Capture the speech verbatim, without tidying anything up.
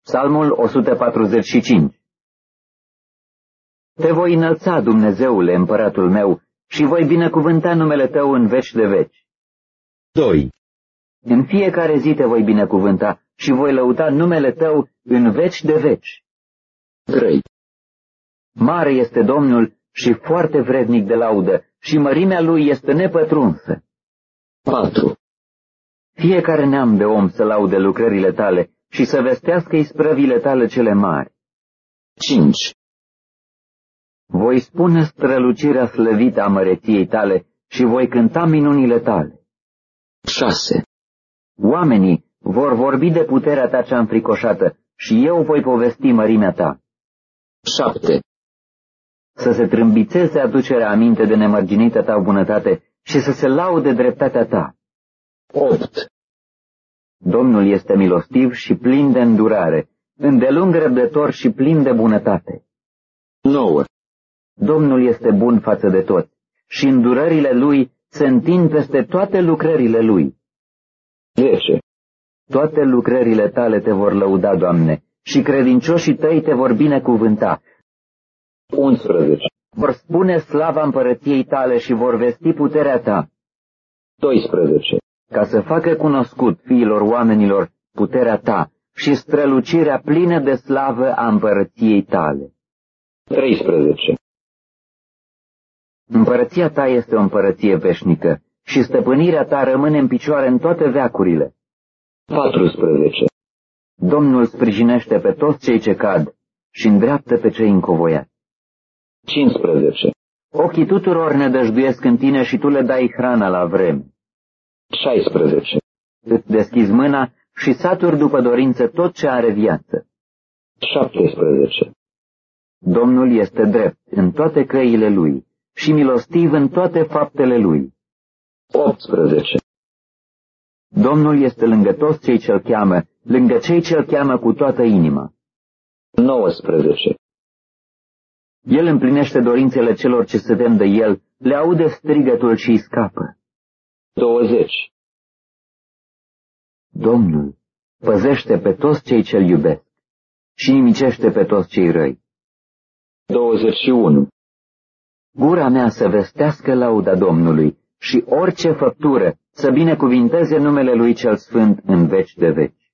Psalmul o sută patruzeci și cinci. Te voi înălța, Dumnezeule, împăratul meu, și voi binecuvânta numele Tău în veci de veci. doi. În fiecare zi te voi binecuvânta și voi lăuda numele Tău în veci de veci. trei. Mare este Domnul și foarte vrednic de laudă, și mărimea Lui este nepătrunsă. patru. Fiecare neam de om să laude lucrările Tale și să vestească isprăvile Tale cele mari. cinci. Voi spune strălucirea slăvită a măreției Tale și voi cânta minunile Tale. șase. Oamenii vor vorbi de puterea Ta cea înfricoșată și eu voi povesti mărimea Ta. șapte. Să se trâmbițeze aducerea aminte de nemărginită Ta bunătate și să se laude dreptatea Ta. opt. Domnul este milostiv și plin de îndurare, îndelung răbdător și plin de bunătate. nouă. Domnul este bun față de toți și îndurările Lui se întind peste toate lucrările Lui. zece. Toate lucrările Tale te vor lăuda, Doamne, și credincioșii Tăi te vor binecuvânta. unsprezece. Vor spune slava împărăției Tale și vor vesti puterea Ta, doisprezece. ca să facă cunoscut fiilor oamenilor puterea Ta și strălucirea plină de slavă a împărăției Tale. treisprezece. Împărăția Ta este o împărăție veșnică și stăpânirea Ta rămâne în picioare în toate veacurile. patrusprezece. Domnul sprijinește pe toți cei ce cad și îndreaptă pe cei încovoiați. cincisprezece. Ochii tuturor ne dăjduiesc în Tine și Tu le dai hrana la vreme. șaisprezece. Îți deschizi mâna și saturi după dorință tot ce are viață. șaptesprezece. Domnul este drept în toate căile Lui și milostiv în toate faptele Lui. optsprezece. Domnul este lângă toți cei ce-L cheamă, lângă cei ce-L cheamă cu toată inima. nouăsprezece. El împlinește dorințele celor ce se tem de El, le aude strigătul și îi scapă. douăzeci. Domnul păzește pe toți cei ce-L iubesc și nimicește pe toți cei răi. douăzeci și unu. Gura mea să vestească lauda Domnului și orice făptură să binecuvinteze numele Lui cel Sfânt în veci de veci.